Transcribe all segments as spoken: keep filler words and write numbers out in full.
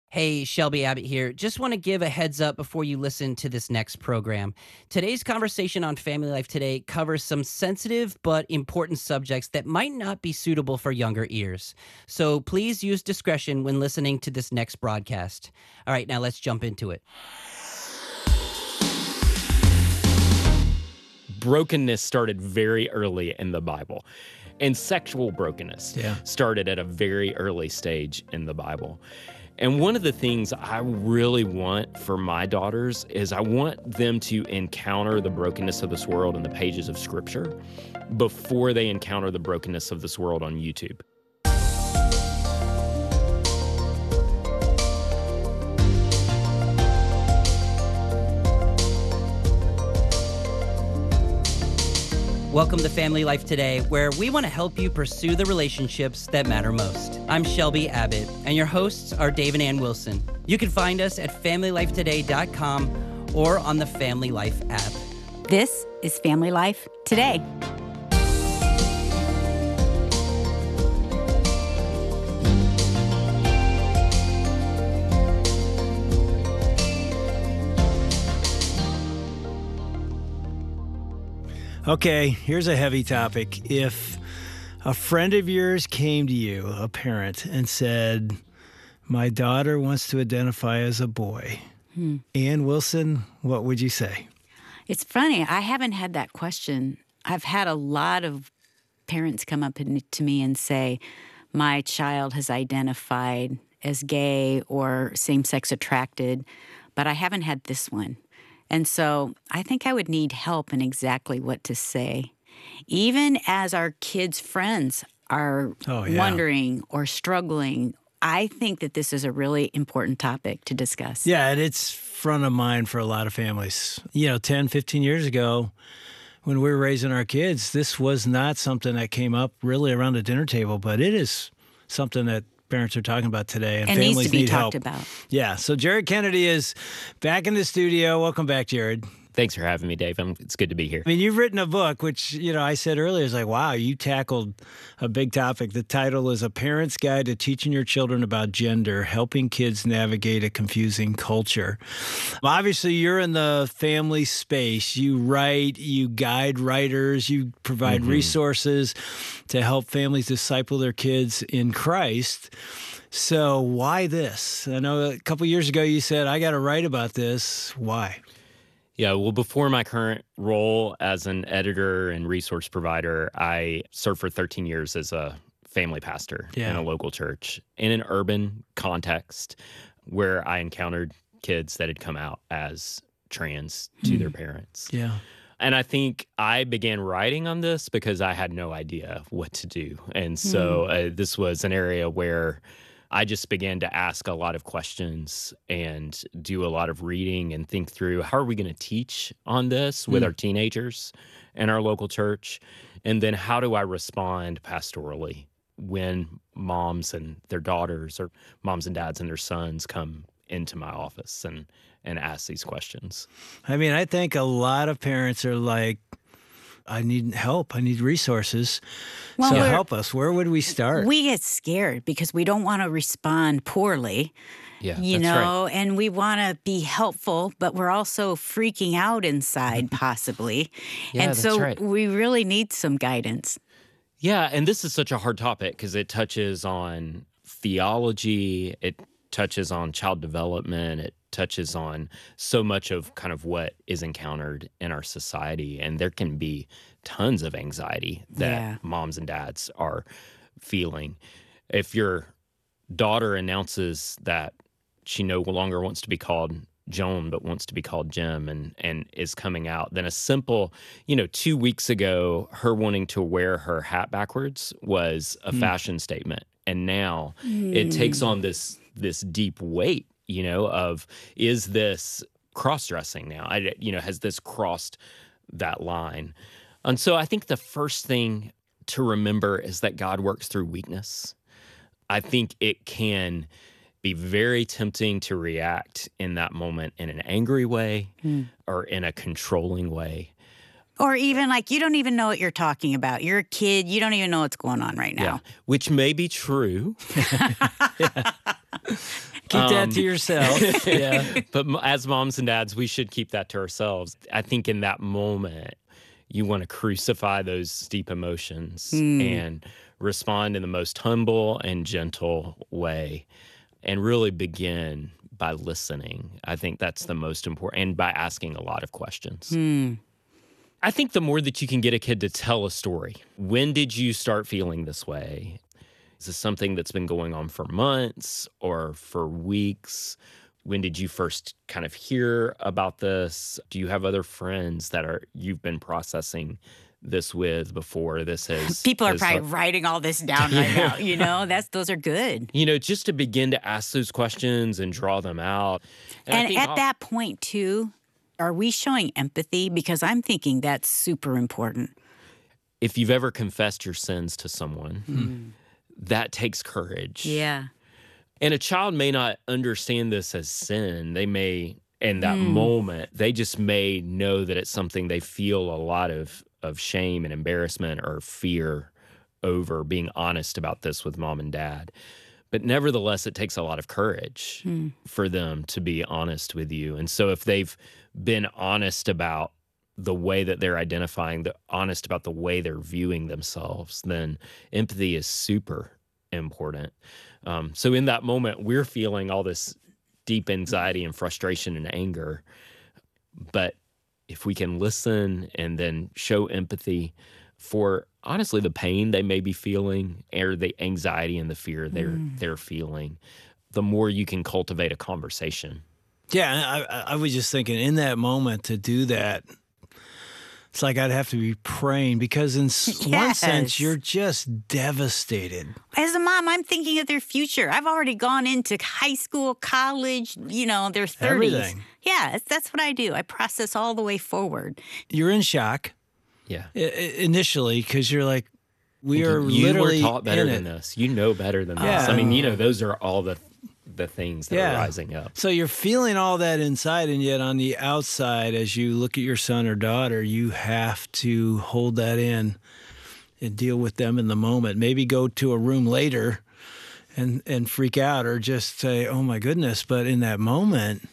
Hey, Shelby Abbott here. Just want to give a heads up before you listen to this next program. Today's conversation on Family Life Today covers some sensitive but important subjects that might not be suitable for younger ears. So please use discretion when listening to this next broadcast. All right, now let's jump into it. Brokenness started very early in the Bible, and sexual brokenness Yeah. started at a very early stage in the Bible. And one of the things I really want for my daughters is I want them to encounter the brokenness of this world in the pages of Scripture before they encounter the brokenness of this world on YouTube. Welcome to Family Life Today, where we want to help you pursue the relationships that matter most. I'm Shelby Abbott, and your hosts are Dave and Ann Wilson. You can find us at family life today dot com or on the Family Life app. This is Family Life Today. Okay, here's a heavy topic. If a friend of yours came to you, a parent, and said, my daughter wants to identify as a boy, hmm. Ann Wilson, what would you say? It's funny. I haven't had that question. I've had a lot of parents come up to me and say, my child has identified as gay or same-sex attracted, but I haven't had this one. And so I think I would need help in exactly what to say. Even as our kids' friends are oh, yeah. wondering or struggling, I think that this is a really important topic to discuss. Yeah, and it's front of mind for a lot of families. You know, ten, fifteen years ago, when we were raising our kids, this was not something that came up really around the dinner table, but it is something that parents are talking about today, and, and families needs to be need talked help. about. Yeah, so Jared Kennedy is back in the studio. Welcome back, Jared. Thanks for having me, Dave. I'm, it's good to be here. I mean, you've written a book, which, you know, I said earlier, is like, wow, you tackled a big topic. The title is A Parent's Guide to Teaching Your Children About Gender, Helping Kids Navigate a Confusing Culture. Obviously, you're in the family space. You write, you guide writers, you provide mm-hmm. resources to help families disciple their kids in Christ. So why this? I know a couple years ago you said, I got to write about this. Why? Yeah, well, before my current role as an editor and resource provider, I served for thirteen years as a family pastor yeah. in a local church in an urban context where I encountered kids that had come out as trans to mm. their parents. Yeah. And I think I began writing on this because I had no idea what to do. And so mm. uh, this was an area where I just began to ask a lot of questions and do a lot of reading and think through, how are we going to teach on this with mm. our teenagers in our local church? And then how do I respond pastorally when moms and their daughters or moms and dads and their sons come into my office and, and ask these questions? I mean, I think a lot of parents are like, I need help. I need resources. Well, so help us. Where would we start? We get scared because we don't want to respond poorly. Yeah, you that's know, right. And we want to be helpful, but we're also freaking out inside, possibly. Yeah, and that's so right. we really need some guidance. Yeah, and this is such a hard topic because it touches on theology, it touches on child development, it touches on so much of kind of what is encountered in our society. And there can be tons of anxiety that yeah. moms and dads are feeling. If your daughter announces that she no longer wants to be called Joan, but wants to be called Jim and, and is coming out, then a simple, you know, two weeks ago, her wanting to wear her hat backwards was a mm. fashion statement. And now mm. it takes on this this deep weight, you know, of is this cross-dressing now? I, you know, has this crossed that line? And so I think the first thing to remember is that God works through weakness. I think it can be very tempting to react in that moment in an angry way mm. or in a controlling way. Or even like, you don't even know what you're talking about. You're a kid. You don't even know what's going on right now. Yeah, which may be true. Keep Um, that to yourself. Yeah. But m- as moms and dads, we should keep that to ourselves. I think in that moment, you want to crucify those deep emotions and respond in the most humble and gentle way and really begin by listening. I think that's the most important, and by asking a lot of questions. I think the more that you can get a kid to tell a story, when did you start feeling this way? Is this something that's been going on for months or for weeks? When did you first kind of hear about this? Do you have other friends that are you've been processing this with before this has People are has probably hap- writing all this down right now. You know, that's those are good. you know, just to begin to ask those questions and draw them out. I And think at al- that point, too, are we showing empathy? Because I'm thinking that's super important. if you've ever confessed your sins to someone, that takes courage. Yeah. And a child may not understand this as sin. They may, in that moment, they just may know that it's something they feel a lot of, of shame and embarrassment or fear over being honest about this with mom and dad. But nevertheless, it takes a lot of courage for them to be honest with you. And so if they've been honest about the way that they're identifying, the honest about the way they're viewing themselves, then empathy is super important. Um, so in that moment, we're feeling all this deep anxiety and frustration and anger. But if we can listen and then show empathy for honestly the pain they may be feeling or the anxiety and the fear they're they're feeling, the more you can cultivate a conversation. Yeah, I, I was just thinking in that moment to do that, it's like I'd have to be praying because in s- one Yes. sense, you're just devastated. As a mom, I'm thinking of their future. I've already gone into high school, college, you know, their thirties. Everything. Yeah, it's- that's what I do. I process all the way forward. You're in shock Yeah. i- i- initially because you're like, we are you literally were taught better in than it. this. You know better than this. Yeah. I mean, you know, those are all the the things that Yeah. are rising up. So you're feeling all that inside, and yet on the outside, as you look at your son or daughter, you have to hold that in and deal with them in the moment. Maybe go to a room later and and freak out, or just say, "Oh my goodness!" But in that moment,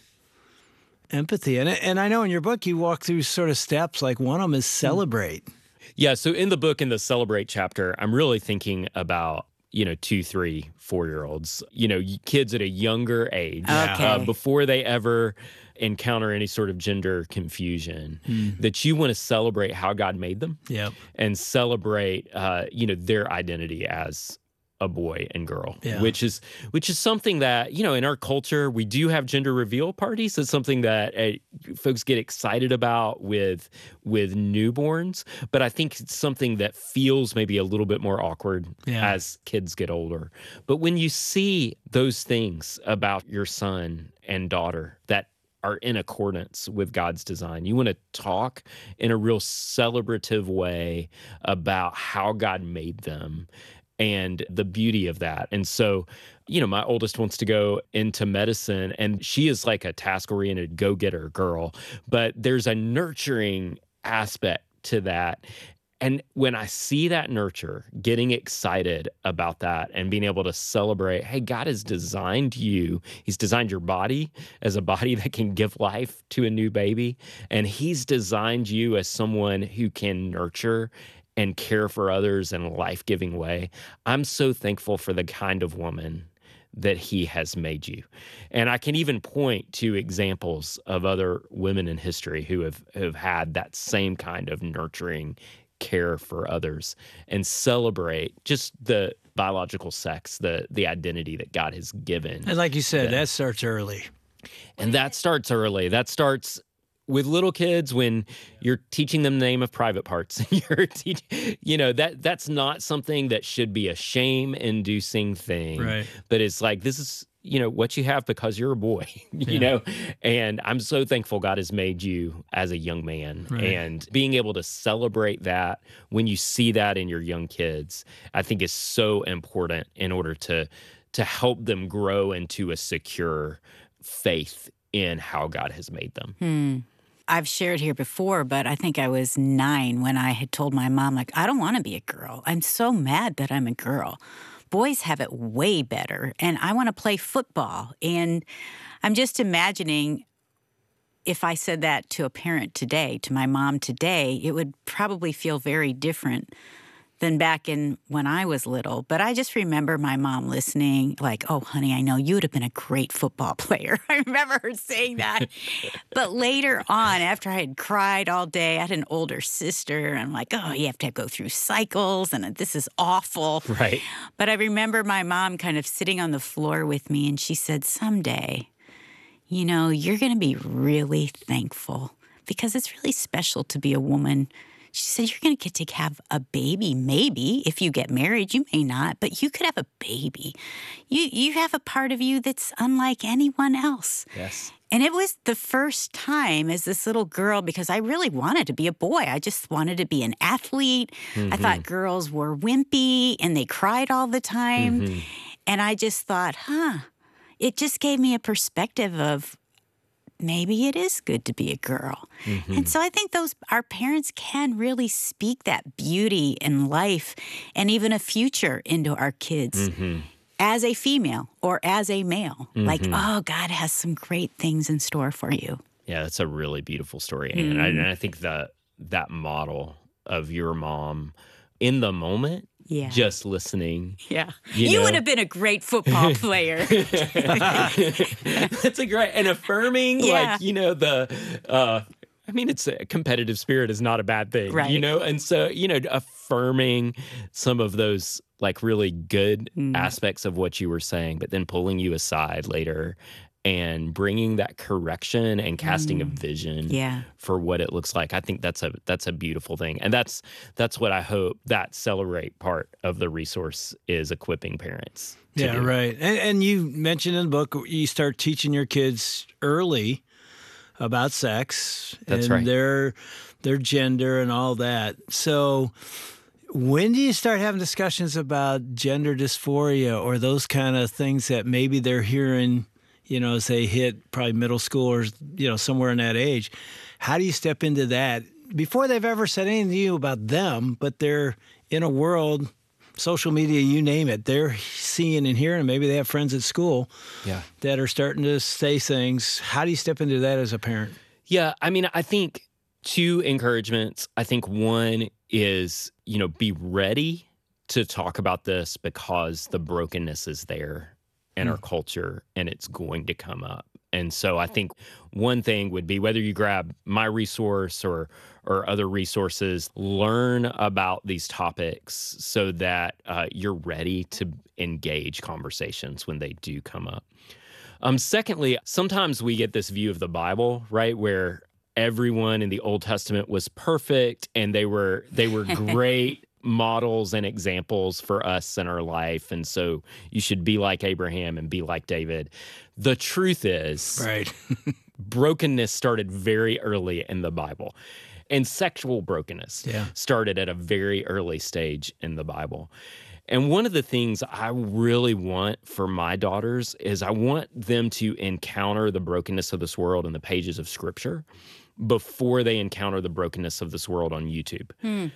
empathy. And and I know in your book you walk through sort of steps. Like one of them is celebrate. Yeah, so in the book, in the Celebrate chapter, I'm really thinking about, you know, two, three, four-year-olds, you know, y- kids at a younger age, Okay. uh, before they ever encounter any sort of gender confusion, that you want to celebrate how God made them Yep. and celebrate, uh, you know, their identity as a boy and girl, Yeah. which is which is something that, you know, in our culture, we do have gender reveal parties. It's something that uh, folks get excited about with with newborns, but I think it's something that feels maybe a little bit more awkward Yeah. as kids get older. But when you see those things about your son and daughter that are in accordance with God's design, you want to talk in a real celebrative way about how God made them and the beauty of that. And so, you know, my oldest wants to go into medicine, and she is like a task-oriented go-getter girl, but there's a nurturing aspect to that. And when I see that nurture, getting excited about that and being able to celebrate, hey, God has designed you. He's designed your body as a body that can give life to a new baby. And he's designed you as someone who can nurture and care for others in a life-giving way. I'm so thankful for the kind of woman that he has made you. And I can even point to examples of other women in history who have, have had that same kind of nurturing care for others and celebrate just the biological sex, the the identity that God has given. And like you said, Yeah. that starts early. And that starts early. That starts with little kids when you're teaching them the name of private parts. you're teach, you know, that that's not something that should be a shame-inducing thing. Right. But it's like, this is, you know, what you have because you're a boy, you Yeah. know? And I'm so thankful God has made you as a young man. Right. And being able to celebrate that when you see that in your young kids, I think is so important in order to to help them grow into a secure faith in how God has made them. Hmm. I've shared here before, but I think I was nine when I had told my mom, like, I don't want to be a girl. I'm so mad that I'm a girl. Boys have it way better, and I want to play football. And I'm just imagining if I said that to a parent today, to my mom today, it would probably feel very different than back in when I was little. But I just remember my mom listening, like, oh, honey, I know you would have been a great football player. I remember her saying that. But later on, after I had cried all day, I had an older sister. And I'm like, oh, you have to go through cycles, and this is awful. Right. But I remember my mom kind of sitting on the floor with me, and she said, someday, you know, you're going to be really thankful because it's really special to be a woman. She said, you're going to get to have a baby, maybe. If you get married, you may not, but you could have a baby. You you have a part of you that's unlike anyone else. Yes. And it was the first time as this little girl, because I really wanted to be a boy. I just wanted to be an athlete. Mm-hmm. I thought girls were wimpy and they cried all the time. Mm-hmm. And I just thought, huh, it just gave me a perspective of, maybe it is good to be a girl. Mm-hmm. And so I think those our parents can really speak that beauty and life and even a future into our kids mm-hmm. as a female or as a male. Mm-hmm. Like, oh, God has some great things in store for you. Yeah, that's a really beautiful story. Mm-hmm. And, I, and I think that that model of your mom in the moment, yeah. just listening. Yeah. You, you would have been a great football player. That's a great, and affirming, yeah. like, you know, the, uh, I mean, it's a competitive spirit is not a bad thing, right. you know? And so, you know, affirming some of those like really good mm. aspects of what you were saying, but then pulling you aside later and bringing that correction and casting mm. a vision yeah. for what it looks like. I think that's a that's a beautiful thing. And that's that's what I hope that Celebrate part of the resource is equipping parents to Yeah, do. right. And, and you mentioned in the book, you start teaching your kids early about sex that's and right. their their gender and all that. So when do you start having discussions about gender dysphoria or those kind of things that maybe they're hearing, you know, as they hit probably middle school or, you know, somewhere in that age? How do you step into that before they've ever said anything to you about them, but they're in a world, social media, you name it, they're seeing and hearing, maybe they have friends at school yeah. that are starting to say things. How do you step into that as a parent? Yeah, I mean, I think two encouragements. I think one is, you know, be ready to talk about this because the brokenness is there in our culture, and it's going to come up. And so I think one thing would be, whether you grab my resource or or other resources, learn about these topics so that uh, you're ready to engage conversations when they do come up. Um, secondly, sometimes we get this view of the Bible, right, where everyone in the Old Testament was perfect and they were they were great models and examples for us in our life. And so you should be like Abraham and be like David. The truth is, right. brokenness started very early in the Bible. And sexual brokenness yeah. started at a very early stage in the Bible. And one of the things I really want for my daughters is I want them to encounter the brokenness of this world in the pages of Scripture before they encounter the brokenness of this world on YouTube. Hmm.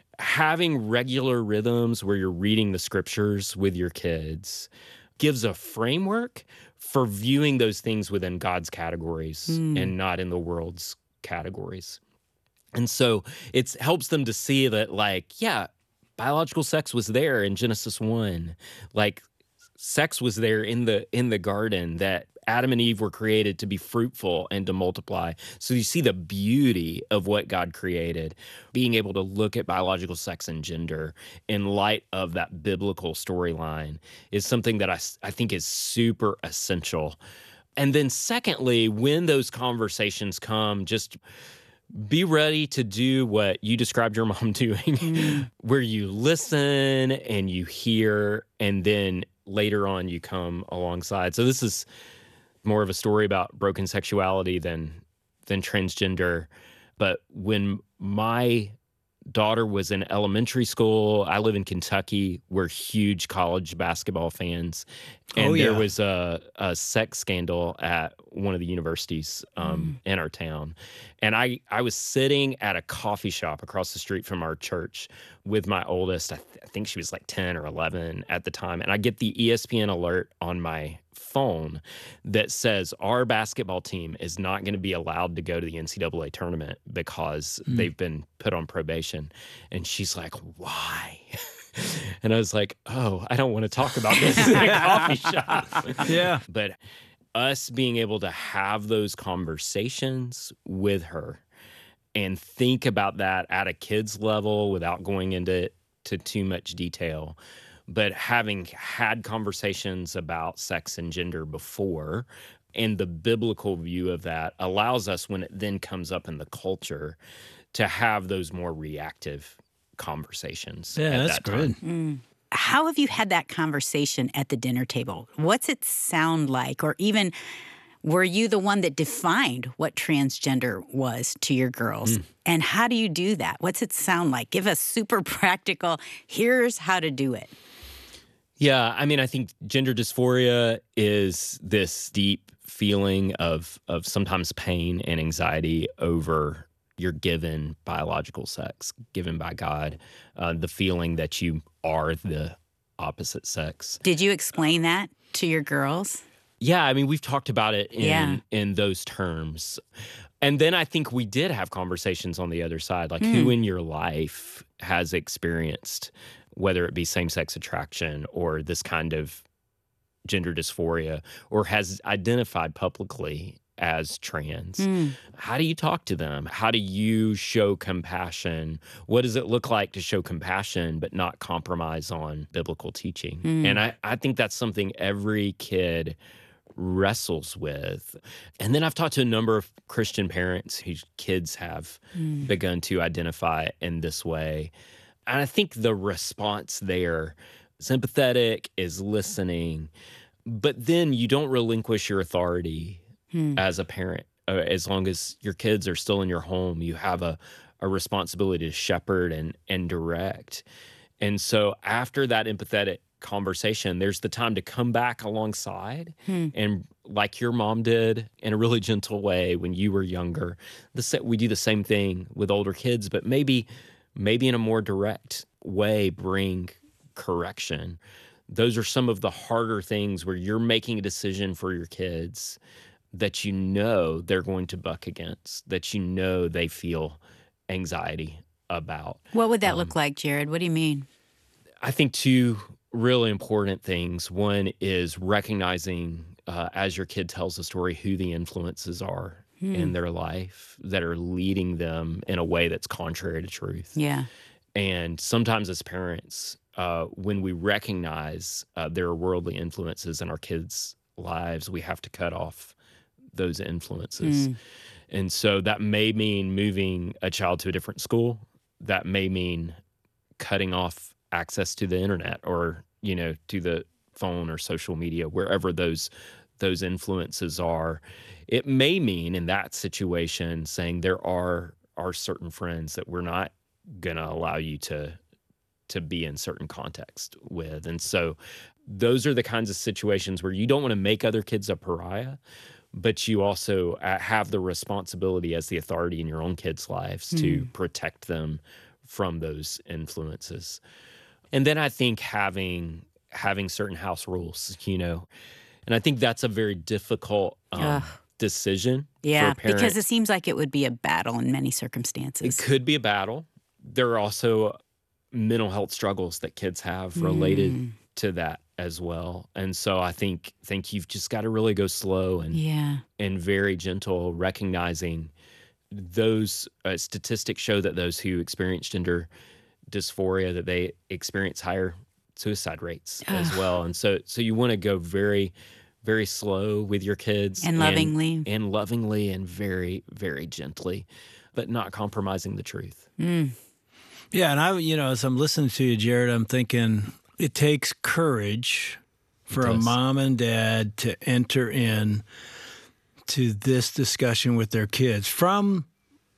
Having regular rhythms where you're reading the scriptures with your kids gives a framework for viewing those things within God's categories mm. and not in the world's categories. And so it helps them to see that, like, yeah, biological sex was there in Genesis one. Like, sex was there in the in the garden, that Adam and Eve were created to be fruitful and to multiply. So you see the beauty of what God created. Being able to look at biological sex and gender in light of that biblical storyline is something that I, I think is super essential. And then secondly, when those conversations come, just be ready to do what you described your mom doing, mm. where you listen and you hear, and then later on you come alongside. So this is more of a story about broken sexuality than than transgender. But when my daughter was in elementary school. I live in Kentucky. We're huge college basketball fans. And Oh, there yeah. was a, a sex scandal at one of the universities um, in our town. And I, I was sitting at a coffee shop across the street from our church with my oldest. I, th- I think she was like ten or eleven at the time. And I get the E S P N alert on my phone that says our basketball team is not going to be allowed to go to the N C double A tournament because Mm. they've been put on probation. And she's like, why? And I was like, oh, I don't want to talk about this in a coffee shop. Yeah. But us being able to have those conversations with her and think about that at a kid's level without going into to too much detail, but having had conversations about sex and gender before, and the biblical view of that allows us, when it then comes up in the culture, to have those more reactive conversations. Yeah, at that's that time. good. How have you had that conversation at the dinner table? What's it sound like? Or even, were you the one that defined what transgender was to your girls? Mm. And how do you do that? What's it sound like? Give us super practical, here's how to do it. Yeah, I mean, I think gender dysphoria is this deep feeling of of sometimes pain and anxiety over your given biological sex, given by God, uh, the feeling that you are the opposite sex. Did you explain that to your girls? Yeah, I mean, we've talked about it in Yeah. in those terms. And then I think we did have conversations on the other side, like who in your life has experienced, whether it be same-sex attraction or this kind of gender dysphoria, or has identified publicly as trans. How do you talk to them? How do you show compassion? What does it look like to show compassion but not compromise on biblical teaching? And I, I think that's something every kid wrestles with. And then I've talked to a number of Christian parents whose kids have begun to identify in this way. And I think the response there is empathetic, is listening, but then you don't relinquish your authority as a parent. Uh, as long as your kids are still in your home, you have a, a responsibility to shepherd and, and direct. And so after that empathetic conversation, there's the time to come back alongside and, like your mom did, in a really gentle way when you were younger. The sa- we do the same thing with older kids, but maybe maybe in a more direct way, bring correction. Those are some of the harder things where you're making a decision for your kids that you know they're going to buck against, that you know they feel anxiety about. What would that look like, Jared? What do you mean? I think two really important things. One is recognizing, uh, as your kid tells the story, who the influences are in their life that are leading them in a way that's contrary to truth. Yeah. And sometimes as parents, uh, when we recognize uh, there are worldly influences in our kids' lives, we have to cut off those influences. And so that may mean moving a child to a different school. That may mean cutting off access to the internet or, you know, to the phone or social media, wherever those those influences are. It may mean in that situation saying there are are certain friends that we're not going to allow you to to be in certain context with. And so those are the kinds of situations where you don't want to make other kids a pariah, but you also uh, have the responsibility as the authority in your own kids' lives to protect them from those influences. And then I think having having certain house rules, you know, and I think that's a very difficult um, Ugh. decision Yeah, for a parent. because it seems like it would be a battle in many circumstances. It could be a battle. There are also mental health struggles that kids have related to that as well. And so I think think you've just got to really go slow and Yeah. and very gentle, recognizing those uh, statistics show that those who experience gender dysphoria, that they experience higher suicide rates as well. And so so you want to go very, very slow with your kids. And lovingly. And lovingly and very, very gently, but not compromising the truth. Yeah, and I, you know, as I'm listening to you, Jared, I'm thinking it takes courage for a does. mom and dad to enter in to this discussion with their kids from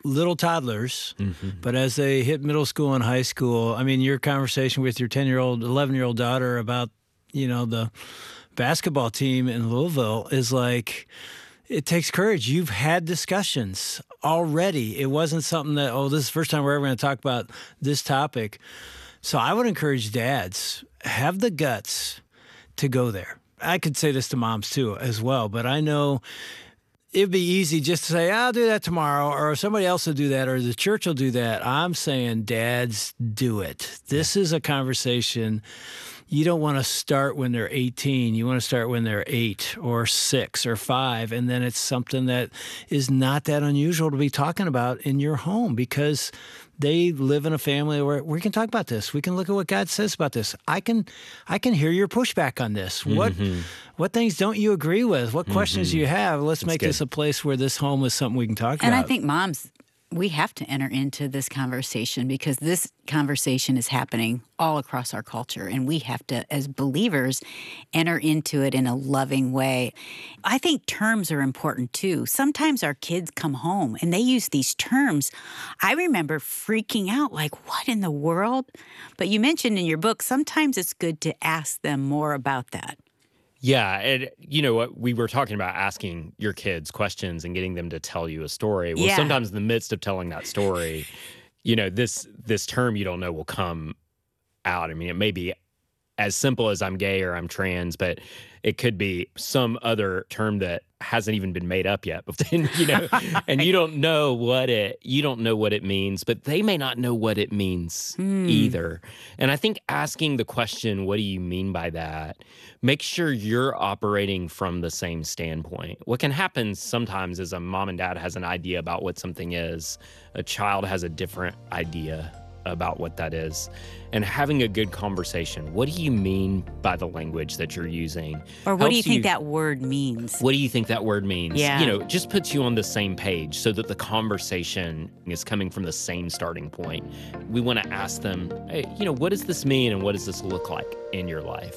little toddlers, Mm-hmm. but as they hit middle school and high school, I mean, your conversation with your ten-year-old, eleven-year-old daughter about, you know, the basketball team in Louisville is like, it takes courage. You've had discussions already. It wasn't something that, oh, this is the first time we're ever going to talk about this topic. So I would encourage dads, have the guts to go there. I could say this to moms too as well, but I know it'd be easy just to say, I'll do that tomorrow, or somebody else will do that, or the church will do that. I'm saying, dads, do it. This is a conversation you don't want to start when they're eighteen. You want to start when they're eight or six or five, and then it's something that is not that unusual to be talking about in your home because they live in a family where we can talk about this. We can look at what God says about this. I can I can hear your pushback on this. What Mm-hmm. what things don't you agree with? What questions do you have? Let's That's make good. this a place where this home is something we can talk And about. I think moms, we have to enter into this conversation because this conversation is happening all across our culture. And we have to, as believers, enter into it in a loving way. I think terms are important too. Sometimes our kids come home and they use these terms. I remember freaking out like, what in the world? But you mentioned in your book, sometimes it's good to ask them more about that. Yeah, and you know what, we were talking about asking your kids questions and getting them to tell you a story. Well, Yeah. sometimes in the midst of telling that story, you know, this this term you don't know will come out. I mean, it may be as simple as I'm gay or I'm trans, but it could be some other term that hasn't even been made up yet. But then, you know, and you don't know what it you don't know what it means, but they may not know what it means either. And I think asking the question, what do you mean by that? Make sure you're operating from the same standpoint. What can happen sometimes is a mom and dad has an idea about what something is. A child has a different idea about what that is, and having a good conversation. What do you mean by the language that you're using? Or what do you Helps think that word means? What do you think that word means? Yeah. You know, it just puts you on the same page so that the conversation is coming from the same starting point. We want to ask them, hey, you know, what does this mean and what does this look like in your life?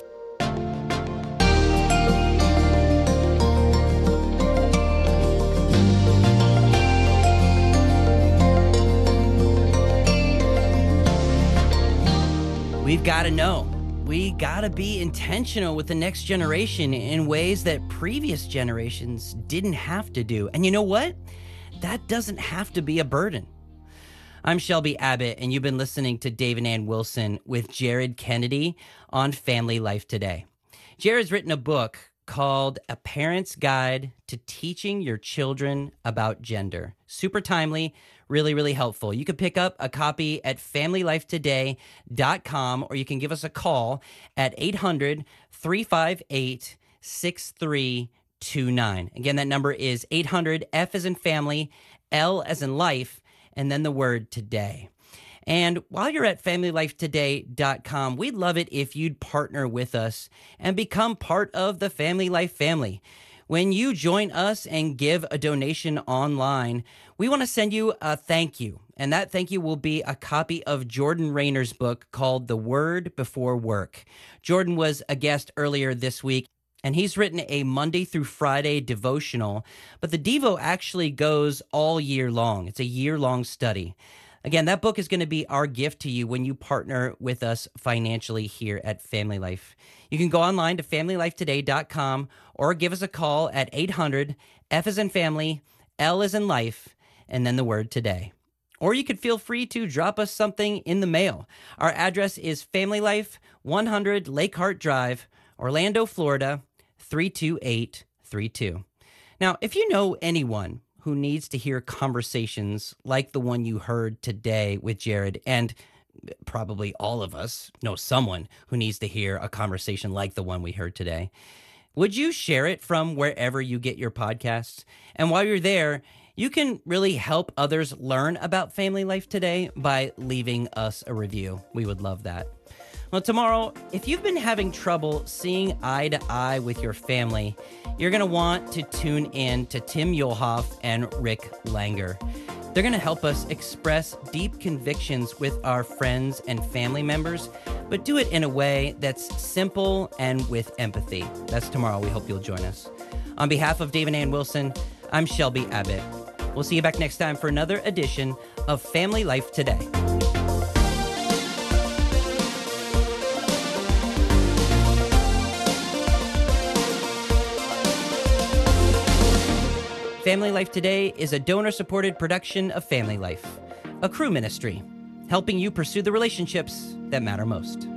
We've got to know. We got to be intentional with the next generation in ways that previous generations didn't have to do. And you know what? That doesn't have to be a burden. I'm Shelby Abbott, and you've been listening to Dave and Ann Wilson with Jared Kennedy on Family Life Today. Jared's written a book called A Parent's Guide to Teaching Your Children About Gender. Super timely, really, really helpful. You can pick up a copy at family life today dot com, or you can give us a call at eight hundred, three five eight, six three two nine. Again, that number is eight hundred, F as in family, L as in life, and then the word today. And while you're at family life today dot com, we'd love it if you'd partner with us and become part of the Family Life family. When you join us and give a donation online, we want to send you a thank you. And that thank you will be a copy of Jordan Rayner's book called The Word Before Work. Jordan was a guest earlier this week, and he's written a Monday through Friday devotional, but the Devo actually goes all year long. It's a year-long study. Again, that book is going to be our gift to you when you partner with us financially here at Family Life. You can go online to family life today dot com or give us a call at eight hundred, F as in family, L as in life, and then the word today. Or you could feel free to drop us something in the mail. Our address is Family Life, one hundred Lake Hart Drive, Orlando, Florida, three two eight three two. Now, if you know anyone who needs to hear conversations like the one you heard today with Jared, and probably all of us know someone who needs to hear a conversation like the one we heard today, would you share it from wherever you get your podcasts? And while you're there, you can really help others learn about Family Life Today by leaving us a review. We would love that. Well, tomorrow, if you've been having trouble seeing eye to eye with your family, you're going to want to tune in to Tim Muehlhoff and Rick Langer. They're going to help us express deep convictions with our friends and family members, but do it in a way that's simple and with empathy. That's tomorrow. We hope you'll join us. On behalf of Dave and Ann Wilson, I'm Shelby Abbott. We'll see you back next time for another edition of Family Life Today. Family Life Today is a donor-supported production of Family Life, a Cru ministry, helping you pursue the relationships that matter most.